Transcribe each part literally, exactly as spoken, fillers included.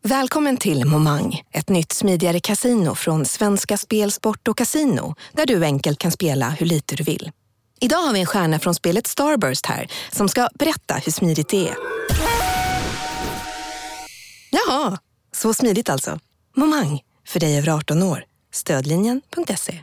Välkommen till Momang, ett nytt smidigare casino från Svenska Spel, Sport och Casino, där du enkelt kan spela hur lite du vill. Idag har vi en stjärna från spelet Starburst här som ska berätta hur smidigt det är. Jaha, så smidigt alltså. Momang, för dig över arton år. Stödlinjen punkt se.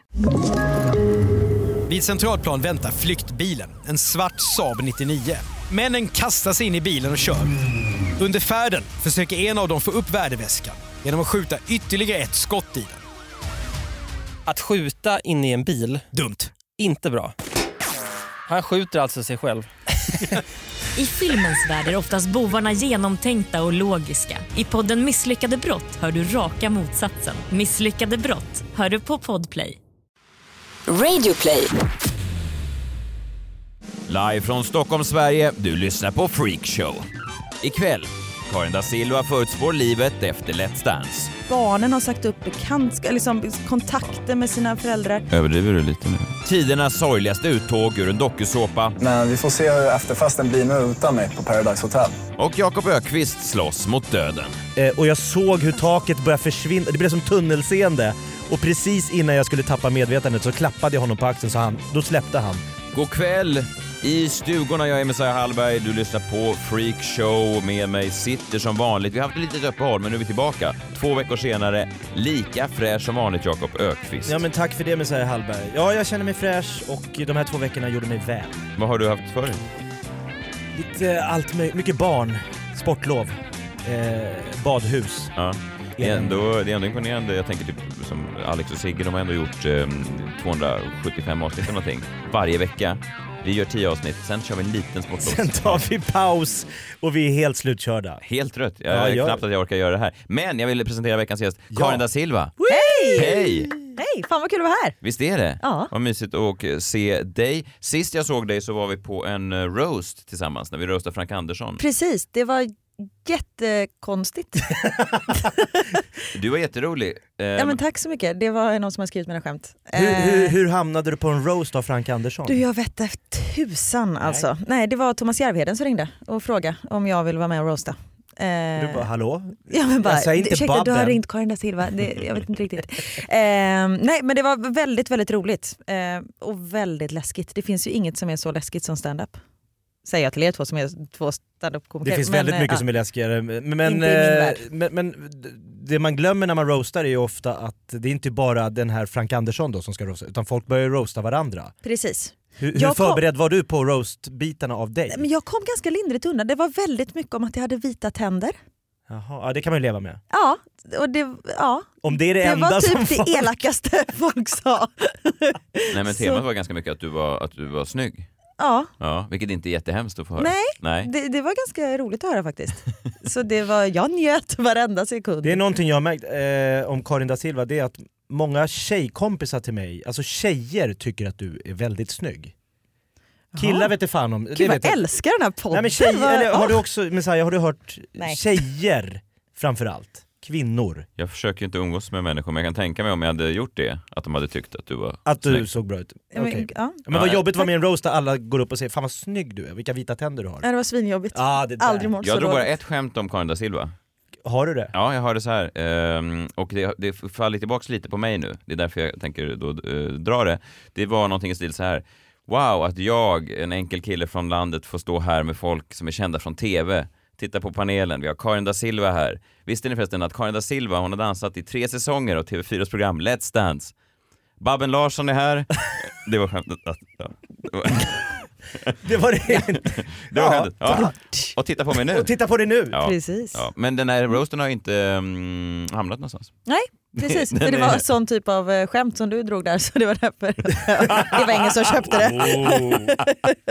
Vid Centralplan väntar flyktbilen, en svart Saab nittionio. Männen kastar sig in i bilen och kör. Under färden försöker en av dem få upp värdeväskan genom att skjuta ytterligare ett skott i den. Att skjuta in i en bil, Dumt. inte bra. Han skjuter alltså sig själv. I filmens värld är oftast bovarna genomtänkta och logiska. I podden Misslyckade brott hör du raka motsatsen. Misslyckade brott hör du på Podplay. Radioplay. Live från Stockholm, Sverige. Du lyssnar på Freak Show. Ikväll, Karin da Silva förutspår livet efter Let's Dance. Barnen har sagt upp bekant, liksom, kontakter med sina föräldrar. Överdriver du lite nu? Tidernas sorgligaste uttåg ur en dokusåpa. Men vi får se hur efterfesten blir nu utan mig på Paradise Hotel. Och Jakob Ökvist slåss mot döden. Eh, och jag såg hur taket började försvinna. Det blev som tunnelseende. Och precis innan jag skulle tappa medvetandet så klappade jag honom på axeln så han, då släppte han. God kväll i stugorna. Jag är Messiah Hallberg. Du lyssnar på Freak Show. Med mig sitter som vanligt. Vi har haft ett litet uppehåll men nu är vi tillbaka. Två veckor senare, lika fräsch som vanligt, Jakob Ökvist. Ja men tack för det, Messiah Hallberg. Ja, jag känner mig fräsch och de här två veckorna gjorde mig väl. Vad har du haft för dig? Lite allt möjligt. Mycket barn. Sportlov. Eh, badhus. Ja. Det är, ändå, det är ändå imponerande. Jag tänker typ som Alex och Sigge, de har ändå gjort eh, tvåhundrasjuttiofem avsnitt eller någonting varje vecka. Vi gör tio avsnitt, sen kör vi en liten sportlov. Sen tar vi paus och vi är helt slutkörda. Helt trött. Jag ja, är jag... knappt att jag orkar göra det här. Men jag ville presentera veckans gäst, ja. Karin da Silva. Hej! Hej! Hej, fan vad kul att vara här. Visst är det? Ja. Vad mysigt att se dig. Sist jag såg dig så var vi på en roast tillsammans när vi roastade Frank Andersson. Precis, det var jättekonstigt. Du var jätterolig. Ja men tack så mycket, det var någon som har skrivit mina skämt. Hur, hur, hur hamnade du på en roast av Frank Andersson? Du, jag vet inte tusan alltså. Nej. Nej, det var Thomas Järvheden som ringde och frågade om jag ville vara med och roasta. Du bara, hallå? Ja, men bara, jag säger inte ursäkta, du har Babben. ringt Karin da Silva. Det, jag vet inte riktigt. Eh, nej, men det var väldigt, väldigt roligt. Eh, och väldigt läskigt. Det finns ju inget som är så läskigt som stand-up. Säger jag till er två som är två stand-up-komiker. Det finns men, väldigt mycket ja. som är läskigare. Men, men, Inte i min värld. men, men det man glömmer när man roastar är ju ofta att det är inte bara den här Frank Andersson då som ska roasta, utan folk börjar roasta varandra. Precis. Hur, hur Jag förberedd kom... var du på roastbitarna av dig? Men jag kom ganska lindrigt undan. Det var väldigt mycket om att jag hade vita tänder. Jaha, ja, det kan man ju leva med. Ja, och det, ja. Om det är det, det enda var typ som det folk... elakaste folk sa. Nej men Så... temat var ganska mycket att du var, att du var snygg. Ja. Ja, vilket inte är jättehemskt att få höra. Nej, Nej. Det, det var ganska roligt att höra faktiskt. Så det var, jag njöt varenda sekund. Det är någonting jag har märkt eh, om Karin da Silva, det är att många tjejkompisar till mig, alltså tjejer tycker att du är väldigt snygg. Killar Aha. vet det fan om. Gud, det jag vet jag. älskar den här podden. Nej, men tjejer, Var... eller, har oh. du också, Messiah, har du hört Nej. tjejer framförallt? Kvinnor. Jag försöker ju inte umgås med människor, men jag kan tänka mig om jag hade gjort det, att de hade tyckt att du var Att du snygg. såg bra ut. Ja, men, Okay. ja. Men vad Ja, jobbigt var med en roast där alla går upp och säger fan vad snygg du är, vilka vita tänder du har. Ja, det var svinjobbigt. Ah, det där. Aldrig mått Jag så drog bara dåligt. ett skämt om Karin da Silva. Har du det? Ja, jag har det så här. Ehm, och det, det faller tillbaka lite på mig nu. Det är därför jag tänker då, uh, dra det. Det var någonting i stil så här. Wow, att jag, en enkel kille från landet, får stå här med folk som är kända från tv. Titta på panelen, vi har Karin da Silva här. Visste ni förresten att Karin da Silva, hon har dansat i tre säsonger av T V fyras program Let's Dance. Babben Larsson är här. Det var skämtet. Ja, det var... Det var det inte. Det var Ja. skämtet. Ja. Och titta på mig nu. Och titta på det nu. Ja. Precis. Ja. Men den här roasten har inte um, hamnat någonstans. Nej, precis. Den För det är- var sån typ av eh, skämt som du drog där, så det var därför. Det var ingen som köpte det. Oh.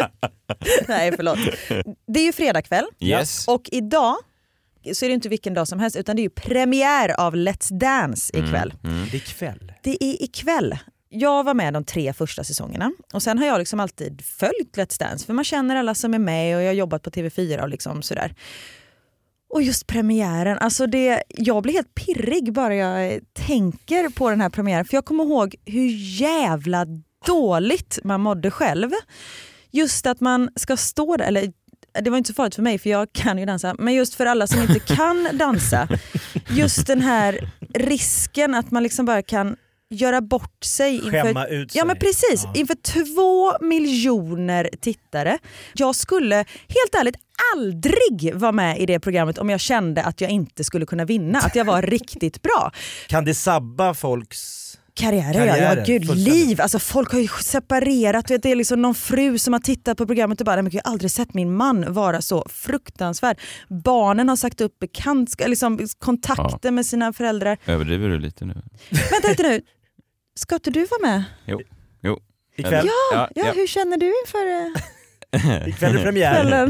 Nej, förlåt. Det är ju fredagkväll. Yes. Och idag så är det inte vilken dag som helst, utan det är ju premiär av Let's Dance ikväll. Mm. Mm. Det är kväll. Det är ikväll. Jag var med de tre första säsongerna och sen har jag liksom alltid följt Let's Dance, för man känner alla som är med och jag har jobbat på T V fyra och liksom sådär. Och just premiären, alltså det, jag blir helt pirrig bara jag tänker på den här premiären, för jag kommer ihåg hur jävla dåligt man mådde själv. Just att man ska stå där, eller det var inte så farligt för mig för jag kan ju dansa, men just för alla som inte kan dansa, just den här risken att man liksom bara kan göra bort sig inför, Skämma ut sig. Ja men precis, Ja. inför två miljoner tittare. Jag skulle helt ärligt aldrig vara med i det programmet om jag kände att jag inte skulle kunna vinna, att jag var riktigt bra. Kan det sabba folks... Karriärer, Karriärer, ja, gud, fullständigt. liv. Alltså folk har ju separerat. Vet, det är liksom någon fru som har tittat på programmet och bara, jag har aldrig sett min man vara så fruktansvärd. Barnen har sagt upp bekant, liksom, kontakter Ja. med sina föräldrar. Överdriver du lite nu? Vänta lite nu, ska inte du vara med? Jo. jo. Ikväll, Ja, ja, hur känner du inför eh, ikväll är premiär. kvällen?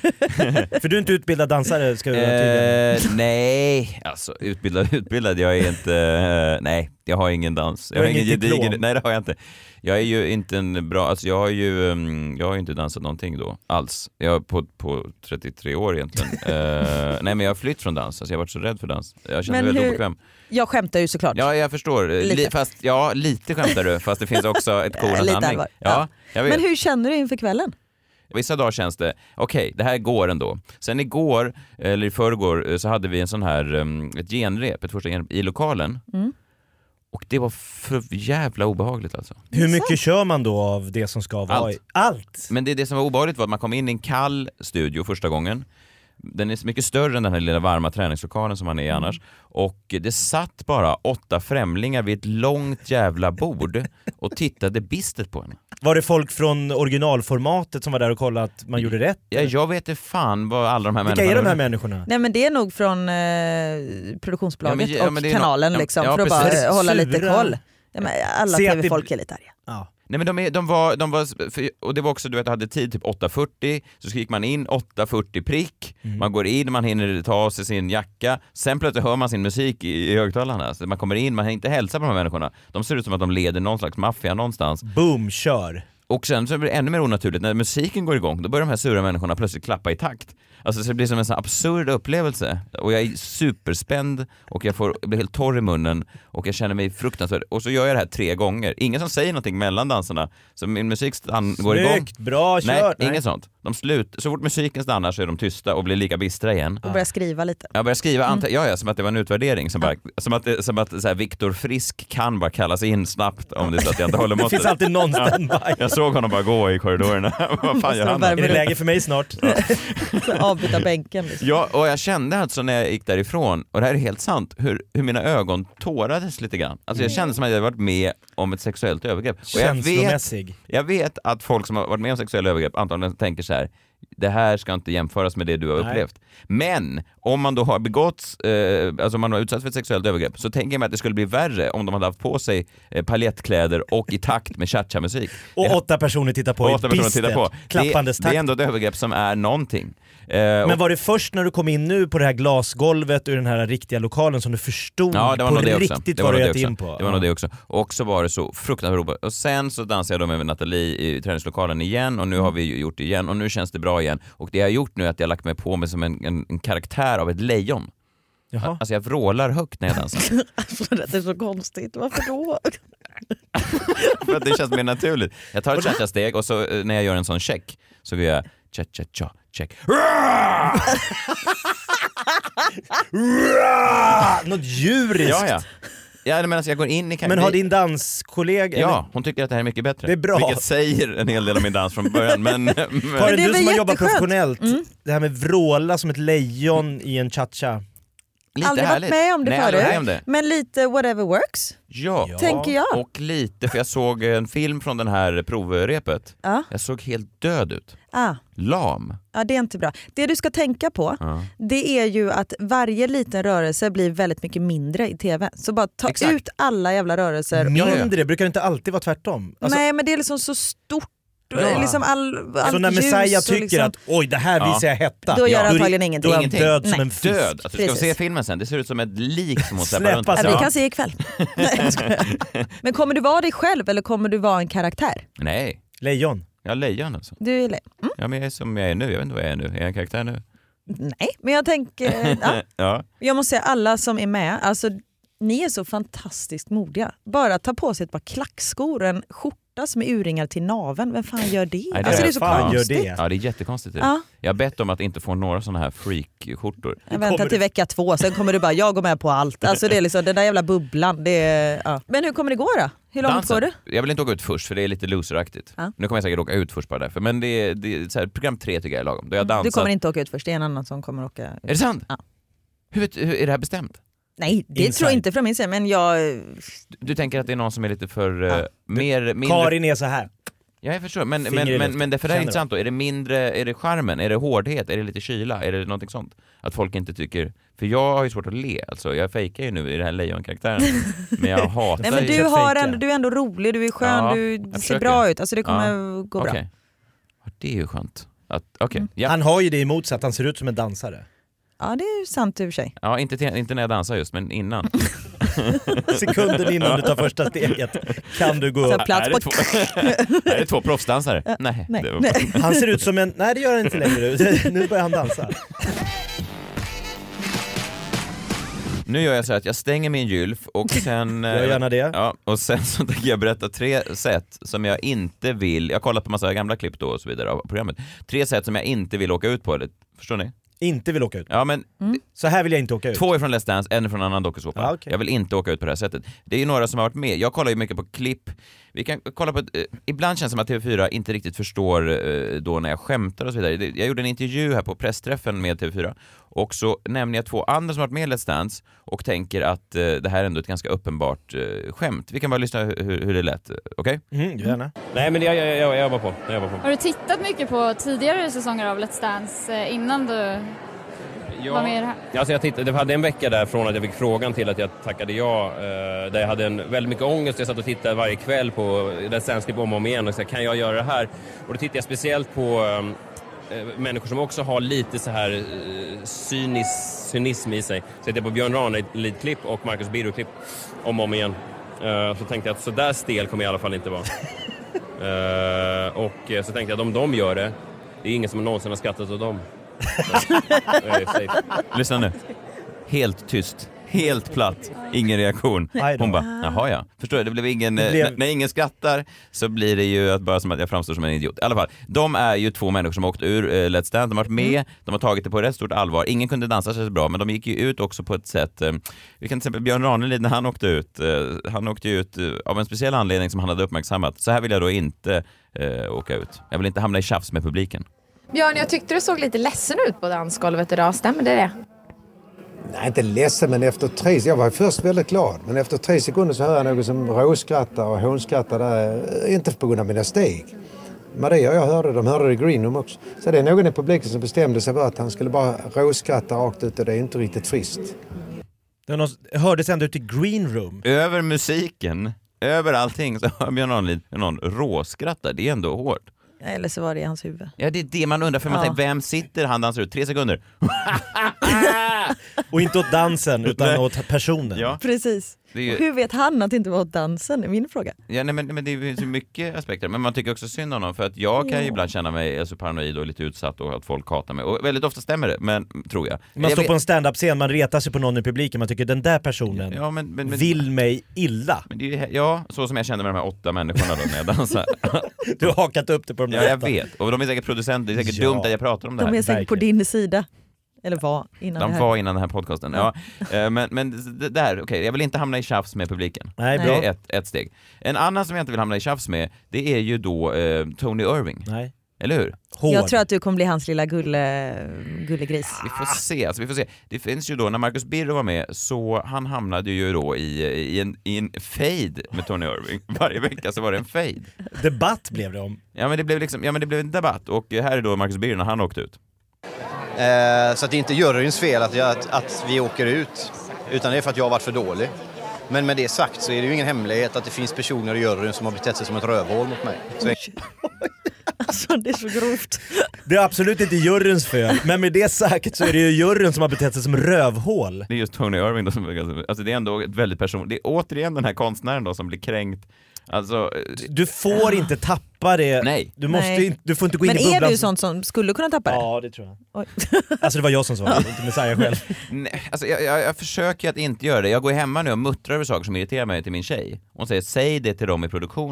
För du är inte utbildad dansare, ska vi vara tydliga. Eh, nej, alltså utbildad, utbildad, jag är inte, eh, nej, jag har ingen dans. Jag Du har har ingen inget diplom? gedigen, nej det har jag inte. Jag är ju inte en bra, alltså jag har ju, um, jag har ju inte dansat någonting då, alls. Jag är på, på trettiotre år egentligen. eh, nej men jag har flytt från dans, alltså jag har varit så rädd för dans. Jag känner Men mig väldigt hur- obekväm. Jag skämtar ju såklart. Ja, jag förstår. Lite. Li, fast, ja, lite skämtar du, fast det finns också ett korn Eh, och lite sanning. allvar. Ja, Ja. jag vet. Men hur känner du inför kvällen? Vissa dagar känns det, okej, okay, det här går ändå. Sen igår, eller i förrgår, så hade vi en sån här, um, ett genrep, ett första genrep i lokalen. Mm. Och det var för jävla obehagligt alltså. Hur mycket kör man då av det som ska vara? Allt. i- Allt? Men det, det som var obehagligt var att man kom in i en kall studio första gången. Den är så mycket större än den här lilla varma träningslokalen som man är i annars. Och det satt bara åtta främlingar vid ett långt jävla bord och tittade bistet på henne. Var det folk från originalformatet som var där och kollade att man gjorde rätt? Ja, jag vet inte fan vad alla de här Vilka människorna... är de här människorna? Nej men det är nog från eh, produktionsbolaget Ja, men- ja, men och det är kanalen nå- ja, liksom, ja, för att precis. bara hålla lite Sura. koll. Ja, men alla Se att det- tv-folk är lite arga. Ja. Nej men de, är, de var, de var för, och det var också, du vet, jag hade tid typ åtta fyrtio, så gick man in åtta fyrtio prick, Mm. man går in, man hinner ta av sig sin jacka, sen plötsligt hör man sin musik i, i högtalarna, så man kommer in, man hinner inte hälsa på de här människorna, de ser ut som att de leder någon slags maffia någonstans. Boom, kör! Och sen så blir det ännu mer onaturligt, när musiken går igång, då börjar de här sura människorna plötsligt klappa i takt. Alltså så det blir som en sån absurd upplevelse. Och jag är superspänd och jag, får, jag blir helt torr i munnen och jag känner mig fruktansvärd. Och så gör jag det här tre gånger. Ingen som säger någonting mellan danserna. Så min musik stann, går igång. Snyggt, bra Nej, kört! inget sånt. De slut, så fort musiken stannar så är de tysta och blir lika bistra igen. Och börja skriva lite. Jag börjar skriva, anta- ja, ja, som att det var en utvärdering. Som, bara, som att, det- som att så här, Viktor Frisk kan bara kallas in snabbt om det är så att jag inte håller Det måttet. finns alltid någon Ja. standby. Jag såg honom bara gå i korridorerna. Vad fan gör han? Är det läge för mig snart? Avbyta bänken. Liksom. Ja, och jag kände alltså när jag gick därifrån, och det här är helt sant, hur, hur mina ögon tårades lite grann. Alltså jag kände som att jag hade varit med om ett sexuellt övergrepp. Och jag vet, Känslomässig. jag vet att folk som har varit med om sexuella övergrepp antagligen tänker så här: det här ska inte jämföras med det du har Nej. upplevt. Men om man då har begått, eh, alltså om man har utsatts för ett sexuellt övergrepp, så tänker jag mig att det skulle bli värre om de hade haft på sig eh, paljettkläder och i takt med cha-cha-musik. Och Det- åtta personer tittar på och i åtta personer bistert. tittar på. Klappandes det, takt. det är ändå ett övergrepp som är någonting. Eh, Men och- var det först när du kom in nu på det här glasgolvet ur den här riktiga lokalen som du förstod Ja, det var på nog det riktigt också. Det vad var du nog gett det in också. på? Det var nog det också. Och så var det så fruktansvärt roligt. Och sen så dansade jag då med Nathalie i träningslokalen igen och nu har vi ju gjort det igen och nu känns det bra igen. Och det jag har gjort nu är att jag har lagt mig på mig som en, en, en karaktär av ett lejon. Jaha. Alltså jag vrålar högt när jag dansar. Alltså, det är så konstigt, varför då? För att det känns mer naturligt. Jag tar ett cha-cha-steg och så eh, när jag gör en sån check så går jag cha-cha-cha, check. Något djuriskt! Ja, ja. Ja, men alltså jag går in i... Men har din danskollega... Ja, hon tycker att det här är mycket bättre. Det är bra. Vilket säger en hel del om min dans från början. Men, men... Karin, det är du väl som har jobbat jätteskönt. professionellt, Mm. det här med vråla som ett lejon i en cha-cha. lite Aldrig härligt. varit med om det Nej, aldrig varit med om förut. det. Men lite whatever works, Ja. Ja. tänker jag. Och lite, för jag såg en film från den här provrepet. Ja. Jag såg helt död ut. Ah. Lam. Ja, det är inte bra. Det du ska tänka på, Ja. det är ju att varje liten rörelse blir väldigt mycket mindre i tv. Så bara ta Exakt. ut alla jävla rörelser. Mindre, brukar det inte alltid vara tvärtom? Alltså, Nej, men det är liksom så stort. Ja. Liksom all, allt så när ljus Messiah och tycker liksom, att oj, det här Ja. visar jag hetta, Då gör är- antagligen då ingenting. är han Ingenting. död som Nej. en fisk. Död. Alltså, du ska Precis. se filmen sen. Det ser ut som ett lik som hon släpar Släppa runt. sig. Ja, vi Ja. kan se ikväll. Nej, jag skojar. Men kommer du vara dig själv eller kommer du vara en karaktär? Nej, Lejon. jag är lejon alltså. Du är le- mm. Ja, men jag är som jag är nu. Jag vet inte vad jag är nu. Är jag en karaktär nu? Nej, men jag tänker... Ja. Ja. Jag måste säga alla som är med, alltså, ni är så fantastiskt modiga. Bara ta på sig ett par klackskor, en skjorta hjärta med urringar till naven. Vem fan gör det? Nej, det alltså är det är så fan konstigt. gör det. Ja, det är jättekonstigt. Ja. Jag har bett om att inte få några sådana här freak-skjortor. Jag väntar till vecka två, sen kommer du bara, jag går med på allt. Alltså det är liksom den där jävla bubblan. Det är, ja. Men hur kommer det gå då? Hur långt Dansen. går du? Jag vill inte åka ut först för det är lite loseraktigt. Ja. Nu kommer jag säkert åka ut först bara därför. Men det är, det är så här, program tre tycker jag är lagom. Då jag dansat. Du kommer inte åka ut först, det är en annan som kommer åka ut. Är det sant? Ja. Hur, vet, hur är det här bestämt? Nej, det Inside. tror jag inte från min sida, men jag... Du, du tänker att det är någon som är lite för... Ja. Uh, mer, mindre... Karin är så här. Ja, jag förstår. Men, Finger men, i men, luften. men därför är det Känner intressant då. Är det mindre, är det charmen? Är det hårdhet? Är det lite kyla? Är det någonting sånt? Att folk inte tycker... För jag har ju svårt att le. Alltså, jag fejkar ju nu i den här lejonkaraktären. Men jag hatar Nej, men ju... du, Försök har fejka. ändå, du är ändå rolig, du är skön, Ja, du jag ser försöker. bra ut. Alltså det kommer Ja. gå bra. Okej. Ja, det är ju skönt. Att- Okej, Mm. ja. Han har ju det emot sig att han ser ut som en dansare. Ja, det är ju sant i och för sig. Ja, inte, till, inte när jag dansar just, men innan. Sekunden innan du tar första steget kan du gå Så upp. här, plats är, på... det två, är det två proffsdansare? Nej. Nej. Det var- Nej. Han ser ut som en... Nej, det gör han inte längre. Nu börjar han dansa. Nu gör jag så att jag stänger min gylf och sen... Gör gärna det. Ja, och sen så tänker jag berätta tre sätt som jag inte vill... Jag har kollat på massa gamla klipp då och så vidare av programmet. Tre sätt som jag inte vill åka ut på. Eller, förstår ni? Inte vill åka ut. Ja, men Så här vill jag inte åka ut. två är från Let's Dance, en är från en annan dokusåpa. Ja, okej. Jag vill inte åka ut på det här sättet. Det är ju några som har varit med. Jag kollar ju mycket på klipp. Vi kan kolla på... Ett, eh, ibland känns det som att T V fyra inte riktigt förstår eh, då när jag skämtar och så vidare. Det- Jag gjorde en intervju här på pressträffen med T V fyra. Och så nämner jag två andra som har varit med i Let's Dance och tänker att eh, det här är ändå ett ganska uppenbart eh, skämt. Vi kan bara lyssna hur, hur det lät. Okej? Mm, gärna. Nej, men jag, jag, jag, jag var på. Jag var på. Har du tittat mycket på tidigare säsonger av Let's Dance eh, innan du var med i det här? Alltså jag tittade, det hade en vecka där från att jag fick frågan till att jag tackade ja. Eh, där jag hade en, väldigt mycket ångest. Jag satt och tittade varje kväll på Let's Dance om och om igen och sa, kan jag göra det här? Och då tittade jag speciellt på eh, människor som också har lite så här eh, cynis, cynism i sig. Så jag tittade på Björn Ranelid-klipp och Marcus Birro-klipp om och om igen. Eh, så tänkte jag att så där stel kommer jag i alla fall inte vara. eh, och eh, så tänkte jag att om de gör det, det är ingen som någonsin har skrattat åt dem. Lyssna nu. Helt tyst. Helt platt. Ingen reaktion. Aj då. Hon bara, jaha ja. Förstår du? Det blev ingen... Det blev- N- när ingen skrattar så blir det ju att bara som att jag framstår som en idiot. I alla fall, de är ju två människor som har åkt ur eh, Let's Dance. De har varit med, Mm. de har tagit det på rätt stort allvar. Ingen kunde dansa så bra, men de gick ju ut också på ett sätt... Eh, vi kan till exempel Björn Ranelid när han åkte ut. Eh, han åkte ju ut eh, av en speciell anledning som han hade uppmärksammat. Så här vill jag då inte eh, åka ut. Jag vill inte hamna i tjafs med publiken. Björn, jag tyckte du såg lite ledsen ut på dansgolvet idag. Stämmer det det? Nej, inte ledsen, men efter tre... Jag var först väldigt glad, men efter tre sekunder så hör jag någon som råskrattar och hånskrattar där. Inte på grund av mina steg. Maria och jag hörde, de hörde det i Green Room också. Så det är någon i publiken som bestämde sig för att han skulle bara råskratta rakt ut och det är inte riktigt friskt. Det var någon, hördes ända ut i Green Room. Över musiken, över allting så hör Björn Ranelid någon råskrattar. Det är ändå hårt. Eller så var det i hans huvud. Ja, det är det man undrar, för man Ja. tänker, vem sitter han dansar ut? Tre sekunder. Och inte åt dansen utan åt personen. Ja. Precis. Det är ju- Och hur vet han att det inte var åt dansen? är min fråga. Ja, nej, men, men det är ju så mycket aspekter. Men man tycker också synd om honom, för att jag kan ju ibland känna mig alltså, paranoid och lite utsatt och att folk hatar mig. Och väldigt ofta stämmer det, men tror jag. Man jag står vet- på en stand-up-scen, man retar sig på någon i publiken, man tycker den där personen Ja, men, men, men, vill mig illa. men det är ju, ja, så som jag känner med de här åtta människorna då när jag dansar. Du har hakat upp det på de där Ja, jag åtta. vet. Och de är säkert producenter, det är säkert Ja. dumt att jag pratar om det De här. är säkert på din sida. Eller var innan De det här. var innan den här podcasten, ja. Eh, Men, men det där, okej, jag vill inte hamna i tjafs med publiken. Nej, Det bra. är ett, ett steg. En annan som jag inte vill hamna i tjafs med, det är ju då eh, Tony Irving. Nej. Eller hur? Hård. Jag tror att du kommer bli hans lilla gulle, gullegris. Vi får se, alltså vi får se. Det finns ju då, när Marcus Birro var med, så han hamnade ju då i, i, en, i en fade med Tony Irving. Varje vecka så var det en fade. Debatt blev det om. Ja men det blev liksom, ja men det blev en debatt, och här är då Marcus Birro när han åkte ut. Eh, så att det är inte juryns fel att, jag, att, att vi åker ut, utan det är för att jag har varit för dålig. Men med det sagt så är det ju ingen hemlighet att det finns personer i juryn som har betett sig som ett rövhål mot mig. Så Alltså det är så grovt. Det är absolut inte juryns fel, men med det sagt så är det ju juryn som har betett sig som rövhål. Det är just Tony Irving då som, alltså det är ändå ett väldigt person. Det är återigen den här konstnären då som blir kränkt. Alltså, Du får inte tappa det. Nej. Du, måste Nej. inte, du får inte gå in Men i är bubblan. du sånt som skulle kunna tappa det? Ja, det tror jag. Oj. Alltså det var jag som sa det, inte Messiah själv. nej, alltså jag, jag, jag försöker att inte göra det. Jag går hemma nu och muttrar över saker som irriterar mig till min tjej. Hon säger, säg det till dem i produktionen.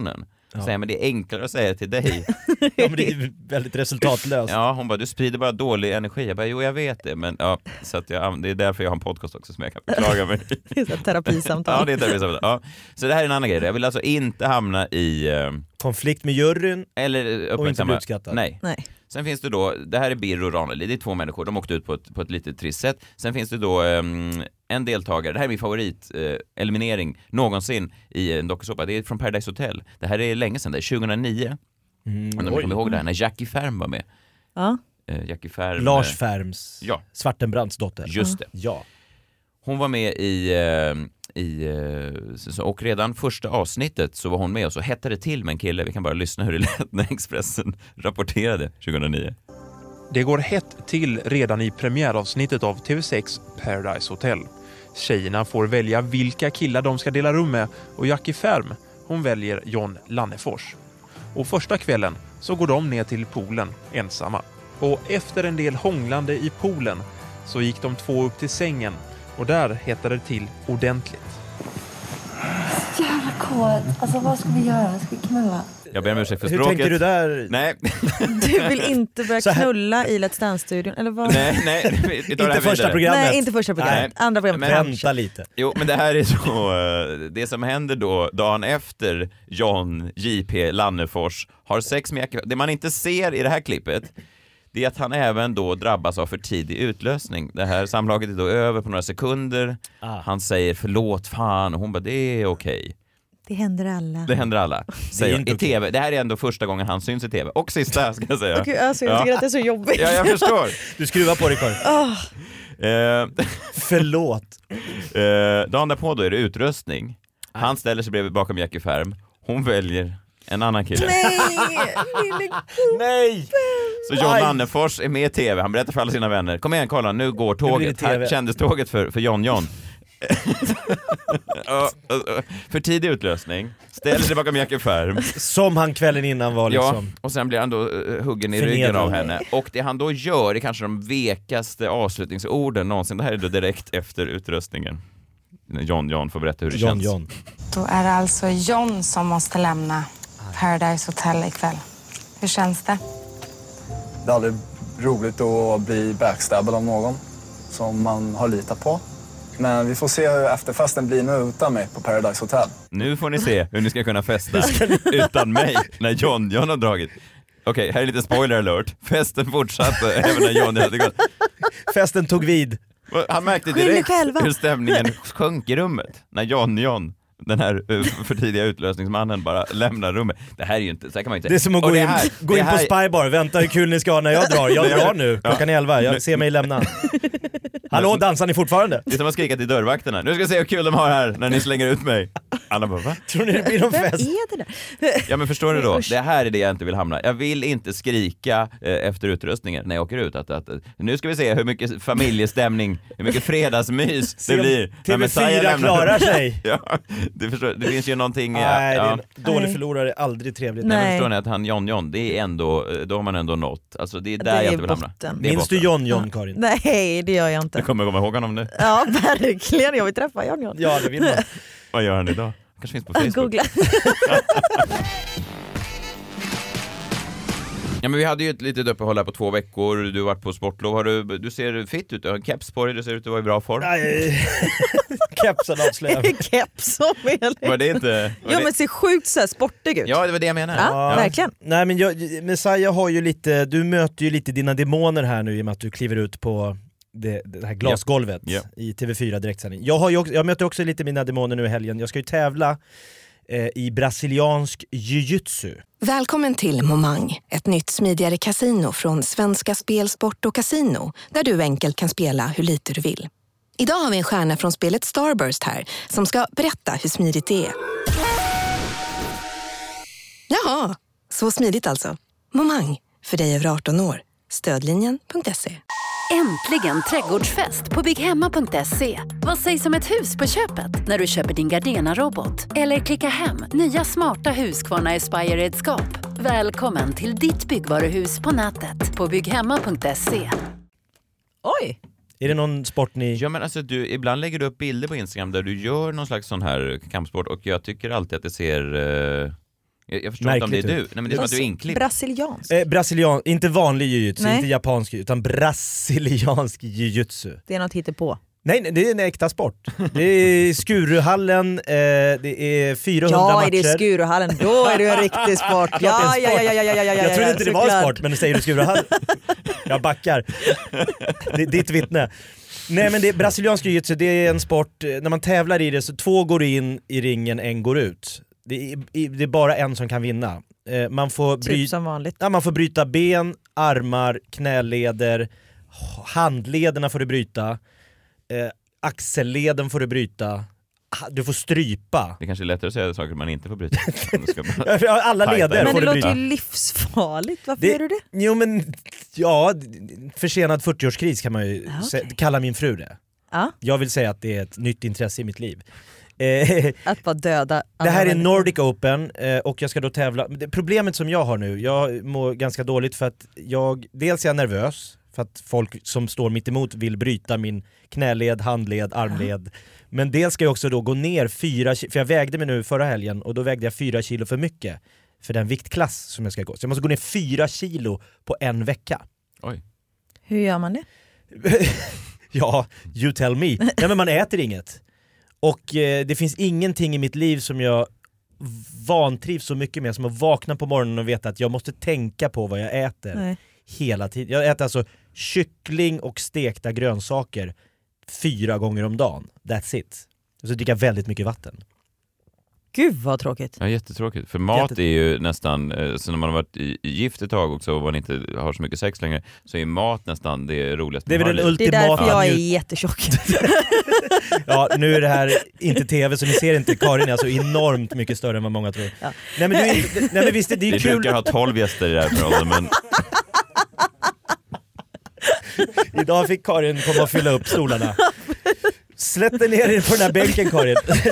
Ja. Säger, men det är enklare att säga till dig. Ja, men det är väldigt resultatlöst. Ja, hon bara, du sprider bara dålig energi. Jag bara, jo jag vet det. Men ja, så att jag, det är därför jag har en podcast också som jag kan beklaga mig. Det är ett terapisamtal. Ja, det är ett terapisamtal. Ja. Så det här är en annan grej. Jag vill alltså inte hamna i... Eh, konflikt med juryn. Eller och inte bli utskattad. Nej. Nej. Sen finns det då, det här är Birro och Ranelid, det är två människor, de åkte ut på ett, på ett lite trist sätt. Sen finns det då um, en deltagare, det här är min favorit uh, eliminering någonsin i en dokusåpa, det är från Paradise Hotel. Det här är länge sedan, det är tjugohundraniio. Mm, om ni kommer ihåg det här, när Jackie Färm var med. Ja. Uh, Jackie Färm, Lars Färms, ja. Svartenbrandts dotter. Just det. Mm. Ja. Hon var med i... Uh, I, och redan första avsnittet så var hon med och så hettade det till med en kille. Vi kan bara lyssna hur det lät när Expressen rapporterade tjugohundranio. Det går hett till redan i premiäravsnittet av T V sex Paradise Hotel. Tjejerna får välja vilka killar de ska dela rum med och Jackie Färm, hon väljer John Lannefors. Och första kvällen så går de ner till poolen ensamma. Och efter en del hånglande i poolen så gick de två upp till sängen. Och där hettade det till ordentligt. Jävla kod. Alltså vad ska vi göra? Ska vi knulla? Jag ber om ursäkt för Hur språket. tänker du där? Nej. Du vill inte börja knulla i Let's Dance-studion? Eller vad? Nej, nej. Vi, vi inte första programmet. Nej, inte första programmet. Nej. Andra programmet. Men vänta lite. Jo, men det här är så... Det som händer då, dagen efter John J P Lannefors har sex med Jackie. Det man inte ser i det här klippet, det är att han även då drabbas av för tidig utlösning. Det här samlaget är då över på några sekunder. Ah. Han säger förlåt fan och hon bara det är okej. Okay. Det händer alla. Det händer alla. Säger det, i T V. Det här är ändå första gången han syns i T V. Och sista ska jag säga. Okay, alltså, jag tycker ja. att det är så jobbigt. Ja, jag förstår. Du skruvar på dig, Karin. Oh. Eh, förlåt. Eh, dagen därpå då är det utröstning. Han ställer sig bredvid bakom Jackie Färm. Hon väljer en annan kille. Nej! Nej! Så John Lannefors är med i T V. Han berättar för alla sina vänner. Kom igen, kolla, nu går tåget. Här kändes tåget för, för John John. För tidig utlösning. Ställer sig bakom Jackie Färm. Som han kvällen innan var liksom. Ja, och sen blir han då uh, huggen i ryggen av henne. Och det han då gör är kanske de vekaste avslutningsorden någonsin. Det här är då direkt efter utröstningen. John John får berätta hur det John, känns. John. Då är det alltså John som måste lämna Paradise Hotel ikväll. Hur känns det? Det är aldrig roligt att bli backstabbad av någon som man har litat på. Men vi får se hur efterfesten blir nu utan mig på Paradise Hotel. Nu får ni se hur ni ska kunna festa utan mig när John John har dragit. Okej, okay, här är lite spoiler alert. Festen fortsatte även när John hade gått. Festen tog vid. Han märkte direkt hur stämningen sjönk i rummet när John John, den här för tidiga utlösningsmannen, bara lämnar rummet. Det här är ju inte, så här kan man inte. Det är som att gå in, här, gå in här... på Spybar, vänta hur kul ni ska ha när jag drar. Jag drar nu, klockan är elva, jag ser mig lämna. Hallå, dansar ni fortfarande? Det är som att skrika till dörrvakterna. Nu ska vi se hur kul de har här när ni slänger ut mig. Alla bara, va? Tror ni det blir någon fest? Är det där? Ja, men förstår du då? Det här är det jag inte vill hamna. Jag vill inte skrika eh, efter utrustningen när jag åker ut. Att, att, att, nu ska vi se hur mycket familjestämning, hur mycket fredagsmys det blir. T V fyra klarar sig. Ja, det, förstår, det finns ju någonting... Nej, ja, ja. Dålig förlorare är aldrig trevligt. Nej, men förstår ni att han John John, det är ändå, då har man ändå nått. Alltså det är där det är jag inte vill hamna. Minns du John John, Karin? Nej, det gör jag inte. Jag kommer komma ihåg honom nu. Ja, verkligen. Jag vill träffa John John. Ja, det vill man. Vad gör han idag? Kanske finns på Facebook. Googla. Ja, men vi hade ju ett litet uppehåll här på två veckor. Du har varit på sportlov. Har du, du ser fit ut. Du har en keps på dig. Du ser ut att vara i bra form. Nej, kepsen avslöjar. Keps som var det inte? Var ja, det... men ser sjukt så här sportig ut. Ja, det var det jag menade. Ja, ja. Verkligen. Nej, men jag, Messiah har ju lite, du möter ju lite dina demoner här nu i och med att du kliver ut på det, det här glasgolvet yep. Yep. i T V fyra direktsändning. Jag, har ju också, jag möter också lite mina demoner nu i helgen. Jag ska ju tävla eh, i brasiliansk jiu-jitsu. Välkommen till Momang, ett nytt smidigare kasino från Svenska Spel, Sport och Casino, där du enkelt kan spela hur lite du vill. Idag har vi en stjärna från spelet Starburst här som ska berätta hur smidigt det är. Jaha, så smidigt alltså. Momang, för dig över arton år. Stödlinjen punkt se. Äntligen trädgårdsfest på bygghemma punkt se. Vad sägs om ett hus på köpet när du köper din Gardena-robot? Eller klicka hem nya smarta Husqvarna Aspire-redskap. Välkommen till ditt byggvaruhus på nätet på bygghemma punkt se. Oj! Är det någon sport ni... Ja, men alltså du, ibland lägger du upp bilder på Instagram där du gör någon slags sån här kampsport och jag tycker alltid att det ser... Uh... Jag, jag förstår inte om det är du. Nej, men det är som att du är inklippt. Brasiliansk. Eh, brasilian, inte vanlig jujutsu, Nej. inte japansk utan brasiliansk jujutsu. Det är något hittepå. Nej, nej, det är en äkta sport. Det är Skuruhallen, eh, det är fyrahundra ja, matcher. Ja, är det Skuruhallen, då är det ju en riktig sport. Ja, ja, ja, ja, ja, ja, ja, Jag trodde inte det var såklart. sport, men säger du Skuruhallen? Jag backar. Det är ditt vittne. Nej, men det, brasiliansk jiu-jitsu, det är en sport, när man tävlar i det så två går in i ringen, en går ut. Det är, det är bara en som kan vinna. Eh, man får bry- Typ som vanligt. Ja, man får bryta ben, armar, knäleder, handlederna får du bryta, eh, axelleden får du bryta, du får strypa. Det kanske är lättare att säga saker man inte får bryta. Alla leder men får det du låter bryta. ju livsfarligt, varför Det- gör du det? Jo men, ja, försenad fyrtioårskris kan man ju Ja, sä- okej. kalla min fru det. Ja. Jag vill säga att det är ett nytt intresse i mitt liv. Eh, Att bara döda Det här är andra Nordic Open eh, och jag ska då tävla. Det problemet som jag har nu, jag mår ganska dåligt för att jag, dels är jag nervös för att folk som står mitt emot vill bryta min knäled, handled, armled. Men dels ska jag också då gå ner fyra kilo, för jag vägde mig nu förra helgen och då vägde jag fyra kilo för mycket för den viktklass som jag ska gå. Så jag måste gå ner fyra kilo på en vecka. Oj. Hur gör man det? Ja, you tell me. Nej, men man äter inget. Och eh, det finns ingenting i mitt liv som jag vantrivs så mycket med som att vakna på morgonen och veta att jag måste tänka på vad jag äter. Nej. Hela tiden. Jag äter alltså kyckling och stekta grönsaker fyra gånger om dagen. That's it. Och så dricker jag väldigt mycket vatten. Gud vad tråkigt. Ja, jättetråkigt. För mat Jätte- är ju nästan, eh, så när man har varit i, i gift ett tag också och man inte har så mycket sex längre, så är mat nästan det roligaste Det är man väl har i den livet. Det är därför jag är njut- jättetjock. Ja, nu är det här inte tv så ni ser inte, Karin är alltså enormt mycket större än vad många tror. Ja. Nej, men, du, är inte- nej men visst det är ju Vi kul. brukar ha tolv gäster i det här förhållandet, men Idag fick Karin komma och fylla upp stolarna. Släpp dig ner på den här bänken, Karin.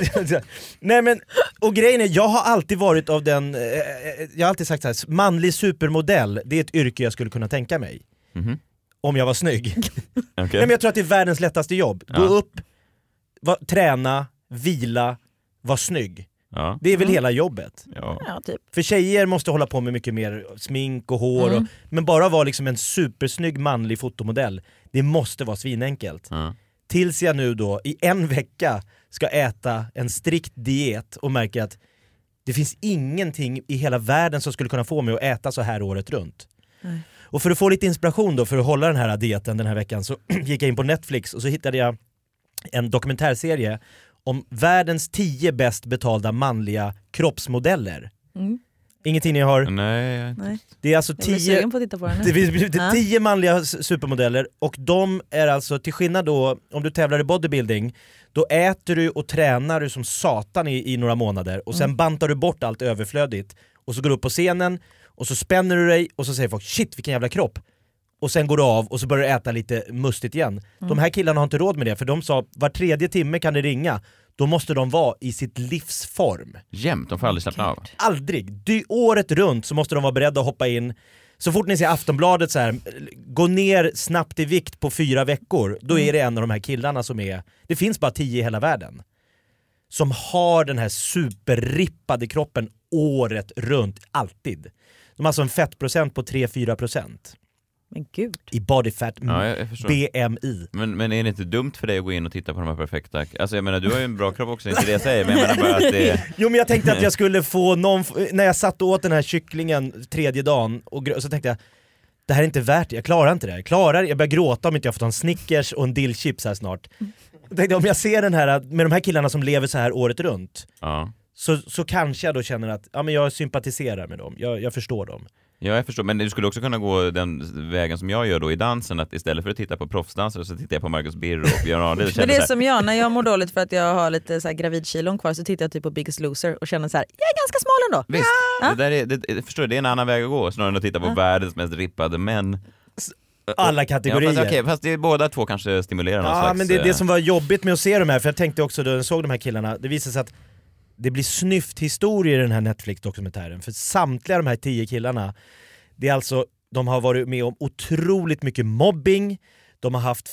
Nej men, och grejen är, jag har alltid varit av den, eh, jag har alltid sagt så här, manlig supermodell, det är ett yrke jag skulle kunna tänka mig. Mhm. Om jag var snygg. okej. Nej, men jag tror att det är världens lättaste jobb. Gå Ja. upp, va, träna, vila, vara snygg. Ja. Det är väl Mm. hela jobbet. Ja. Ja, typ. För tjejer måste hålla på med mycket mer smink och hår, Mm. och, men bara vara liksom en supersnygg manlig fotomodell, det måste vara svinenkelt. Ja. Tills jag nu då i en vecka ska äta en strikt diet och märker att det finns ingenting i hela världen som skulle kunna få mig att äta så här året runt. Nej. Och för att få lite inspiration då för att hålla den här dieten den här veckan så gick jag in på Netflix och så hittade jag en dokumentärserie om världens tio bäst betalda manliga kroppsmodeller. Mm. Ingenting ni har? Nej, jag- Nej. Det är alltså Jag blir tio, sugen på att titta på den nu. det finns Ja. tio manliga s- supermodeller och de är alltså, till skillnad då om du tävlar i bodybuilding, då äter du och tränar du som satan i, i några månader och sen Mm. bantar du bort allt överflödigt och så går du upp på scenen och så spänner du dig och så säger folk shit vilken jävla kropp. Och sen går du av och så börjar du äta lite mustigt igen. Mm. De här killarna har inte råd med det för de sa var tredje timme kan det ringa. Då måste de vara i sitt livsform. Jämt, de får aldrig slappna av. Aldrig. Dy- året runt så måste de vara beredda att hoppa in. Så fort ni ser Aftonbladet så här, gå ner snabbt i vikt på fyra veckor, då är det en av de här killarna som är, det finns bara tio i hela världen, som har den här superrippade kroppen året runt, alltid. De har alltså en fettprocent på tre till fyra procent. Men gud. I body fat, Ja, jag, jag förstår. B M I. Men, men är det inte dumt för dig att gå in och titta på de här perfekta... Alltså jag menar, du har ju en bra kropp också, inte det jag säger, men jag menar bara att det... Jo men jag tänkte att jag skulle få någon, när jag satt och åt den här kycklingen tredje dagen, och gr- så tänkte jag, det här är inte värt det, jag klarar inte det. Jag klarar, jag börjar gråta om inte jag får ta en Snickers och en dillchips här snart. Jag tänkte, om jag ser den här, med de här killarna som lever så här året runt, Ja. så, så kanske jag då känner att ja, men jag sympatiserar med dem, jag, jag förstår dem. Ja, jag förstår. Men du skulle också kunna gå den vägen som jag gör då i dansen, att istället för att titta på proffsdansare så tittar jag på Marcus Birro och Björn Adel. Men det är som jag, när jag mår dåligt för att jag har lite så här gravidkilon kvar så tittar jag typ på Biggest Loser och känner så här, jag är ganska smal ändå. Visst, Ja. det, där är, det, jag förstår, det är en annan väg att gå snarare än att titta på Ja. världens mest rippade män. Alla kategorier. Ja, fast, okay, fast det är båda två kanske stimulerar någon Ja slags... men det, det eh, som var jobbigt med att se de här, för jag tänkte också då jag såg de här killarna, det visade sig att det blir snyfthistorier i den här Netflix-dokumentären, för samtliga de här tio killarna, det är alltså, de har varit med om otroligt mycket mobbing, de har haft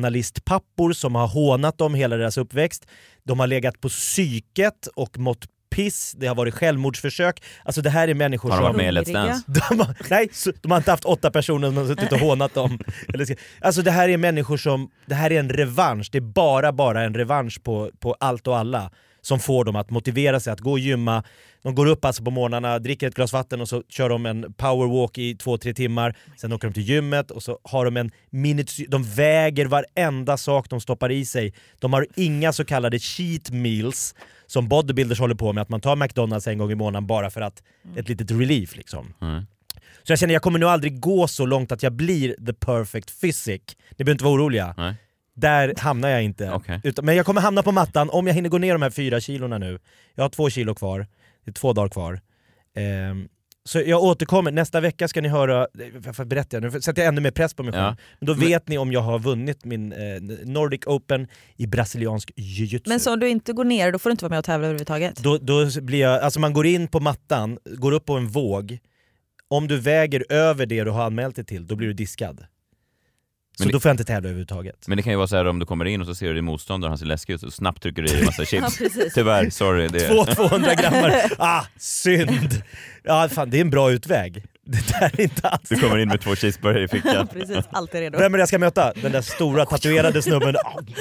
fascistpenalistpappor som har hånat dem hela deras uppväxt, de har legat på psyket och mått piss, det har varit självmordsförsök. Alltså det här är människor har som... Har de varit med i Let's Dance? De har, nej, så, de har inte haft åtta personer som har suttit och hånat dem. Alltså det här är människor som... Det här är en revansch. Det är bara, bara en revansch på, på allt och alla som får dem att motivera sig att gå och gymma. De går upp alltså på morgnarna, dricker ett glas vatten och så kör de en powerwalk i två, tre timmar. Sen åker de till gymmet och så har de en minut... De väger varenda sak de stoppar i sig. De har inga så kallade cheat meals som bodybuilders håller på med. Att man tar McDonalds en gång i månaden bara för att ett litet relief liksom. Mm. Så jag känner jag kommer nog aldrig gå så långt att jag blir the perfect physique. Ni behöver inte vara oroliga. Nej. Där hamnar jag inte. Okay. Utan, men jag kommer hamna på mattan om jag hinner gå ner de här fyra kilorna nu. Jag har två kilo kvar. Det är två dagar kvar. Ehm, så jag återkommer. Nästa vecka ska ni höra... Varför berättar jag? Nu sätter jag ännu mer press på mig själv. Ja. Men då vet men... ni om jag har vunnit min eh, Nordic Open i brasiliansk jiu-jitsu. Men så om du inte går ner, då får du inte vara med och tävla överhuvudtaget? Då, då blir jag... Alltså man går in på mattan, går upp på en våg. Om du väger över det du har anmält dig till, då blir du diskad. Så det, då får jag inte tävla överhuvudtaget. Men det kan ju vara så här om du kommer in och så ser du din motståndare, han ser läskig ut, så snabbt trycker du i en massa chips. Ja, tyvärr, sorry. Det... Två tvåhundra grammar. Ah, synd. Ja, fan, det är en bra utväg. Det där är inte alls. Du kommer in med två cheeseburgare i fickan. Ja, precis, alltid redo. Vem är det jag ska möta? Den där stora tatuerade snubben.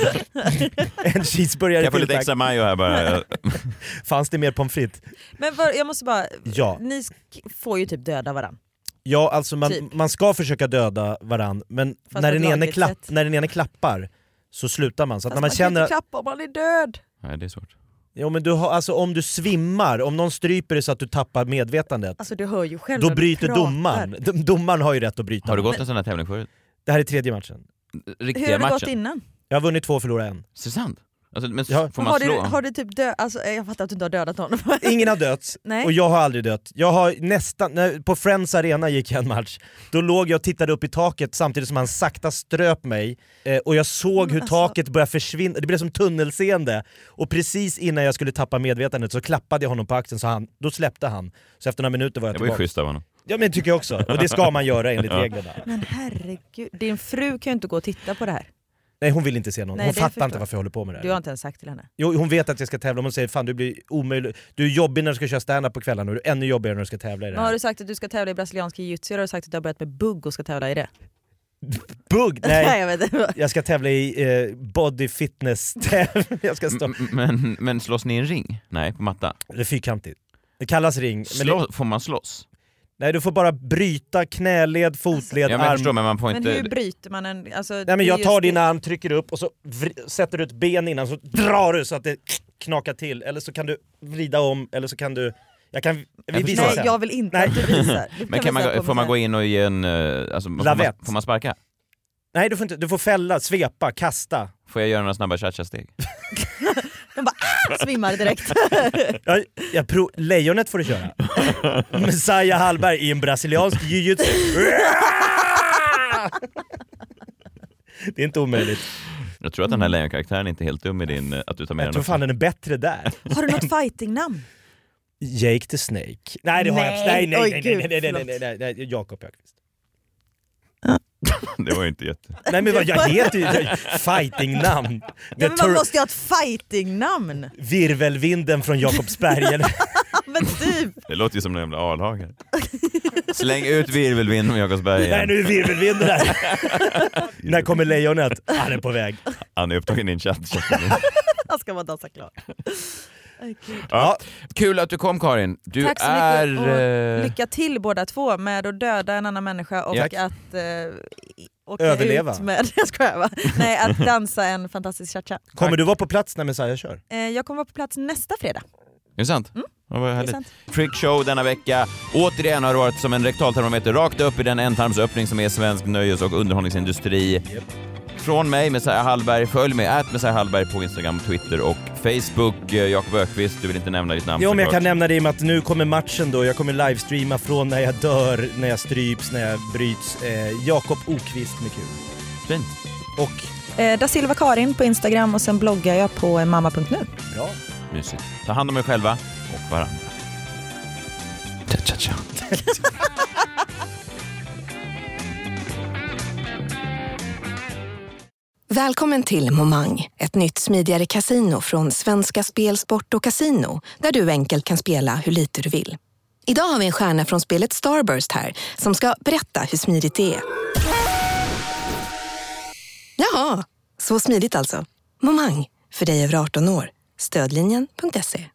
En cheeseburgare. Jag får lite extra mayo här bara. Fanns det mer pommes frites? Men var, jag måste bara... Ja. Ni får ju typ döda varann. Ja, alltså man, Typ. man ska försöka döda varann, men Fast när på ett den, ene lagligt klapp, sätt. när den ene klappar så slutar man. Så att Fast när man, man känner... kan inte klappa om man är död. Nej, det är svårt. Jo, men du har, alltså, om du svimmar, om någon stryper dig så att du tappar medvetandet, Alltså du hör ju själv då när du bryter pratar. domaren. Dom- Domaren har ju rätt att bryta. Har du gått Men, en sån här tävling förut? det här är tredje matchen. Riktiga Hur har det matchen? gått innan? Jag har vunnit två och förlorat en. Så sant? Alltså, men Ja. får man har, slå? du, har du typ död... Alltså, jag fattar att du inte har dödat någon. Ingen har dött, Nej. och jag har aldrig dött. Jag har nästan, när, på Friends Arena gick jag en match. Då låg jag och tittade upp i taket samtidigt som han sakta ströp mig. Eh, och jag såg hur alltså... taket började försvinna. Det blev som tunnelseende. Och precis innan jag skulle tappa medvetandet så klappade jag honom på axeln, så han, då släppte han. Så efter några minuter var jag Det var ju tillbaka. schysst av honom. Ja, men tycker jag också. Och det ska man göra enligt Ja. reglerna. Men herregud, din fru kan ju inte gå och titta på det här. Nej, hon vill inte se någon. Nej, hon det fattar förstår inte varför jag håller på med det här. Du har inte ens sagt till henne. Jo, hon vet att jag ska tävla, hon säger fan du blir omöjlig. Du är jobbig när du ska köra stand-up på kvällarna och du är ännu jobbigare när du ska tävla i det Men har här. du sagt att du ska tävla i brasiliansk jiu-jitsu, eller har du sagt att du har börjat med bugg och ska tävla i det? Bugg? Nej, jag vet inte. jag ska tävla i eh, body fitness. jag ska stå. M- men, men slåss ni i en ring? Nej, på matta? Det är fyrkantigt. Det kallas ring. Men Slå, det, får man slåss? nej, du får bara bryta knäled, fotled, Ja, men jag arm. förstår, men man får Men inte... hur bryter man en... Alltså, Nej, men det är jag just tar din det. arm, trycker upp och så vri- sätter du ett ben innan, så drar du så att det knakar till. Eller så kan du vrida om, eller så kan du... Jag kan... Vi visar Nej, sen. jag vill inte Nej. att du visar. Du Men kan visa man, på får mig man gå sen. in och ge en... eh, Alltså, får, man, Lavett. får man sparka? Nej, du får, inte, du får fälla, svepa, kasta. Får jag göra några snabba cha-cha-steg? Den bara ah, svimmar direkt. Jag, jag pro- Lejonet får du köra. Messiah Hallberg i en brasiliansk jiu-jitsu. Det är inte omöjligt. Jag tror att den här lejonkaraktären är inte helt dum i din... eh, Att du tar med Jag den tror också. fan den är bättre där. Har du något fightingnamn? Jake the Snake. Nej, det har jag Nej, nej, nej, oj, nej, gud, nej, nej, nej, förlåt. nej, nej, nej, nej, Jakob Högqvist. Det var ju inte jätte... Nej, men vad, jag heter ju fightingnamn. Ja, men man måste ju ha ett fightingnamn. Virvelvinden från Jakobsberg. eller? Men typ. Det låter ju som en jävla alhage. Släng ut virvelvinden från Jakobsberg igen. Nej, nu är virvelvinden där. När kommer lejonet? Han är på väg. Han är upptagen i en chatt. Han ska bara dansa klart. Ay, Gud. Ja, kul att du kom, Karin. Du Tack så är... mycket och eh, lycka till båda två med att döda en annan människa och Ja. att eh, åka Överleva. ut med, jag skojar va? Nej, att dansa en fantastisk cha-cha. Kommer du vara på plats när Messiah kör? Eh, jag kommer vara på plats nästa fredag. Är det sant? Mm. Ja, vad härligt. Det är sant. Freak show denna vecka. Återigen har det varit som en rektaltermometer rakt upp i den ändtarmsöppning som är svensk nöjes- och underhållningsindustri. Yep. Från mig, Messiah Hallberg. Följ mig, ät Messiah Hallberg på Instagram, Twitter och Facebook. Eh, Jakob Ökvist, du vill inte nämna ditt namn? Jo, men jag såklart. kan nämna det i och med att nu kommer matchen då. Jag kommer livestreama från när jag dör, när jag stryps, när jag bryts. Eh, Jakob Okvist med kul. Fint. Och Eh, da Silva Karin på Instagram och sen bloggar jag på mamma punkt nu. bra. Mysigt. Ta hand om er själva och varandra. Tja, tja, tja. Välkommen till Momang, ett nytt smidigare kasino från Svenska Spel, Sport och Casino, där du enkelt kan spela hur lite du vill. Idag har vi en stjärna från spelet Starburst här som ska berätta hur smidigt det är. Jaha, så smidigt alltså. Momang, för dig över arton år. Stödlinjen punkt se.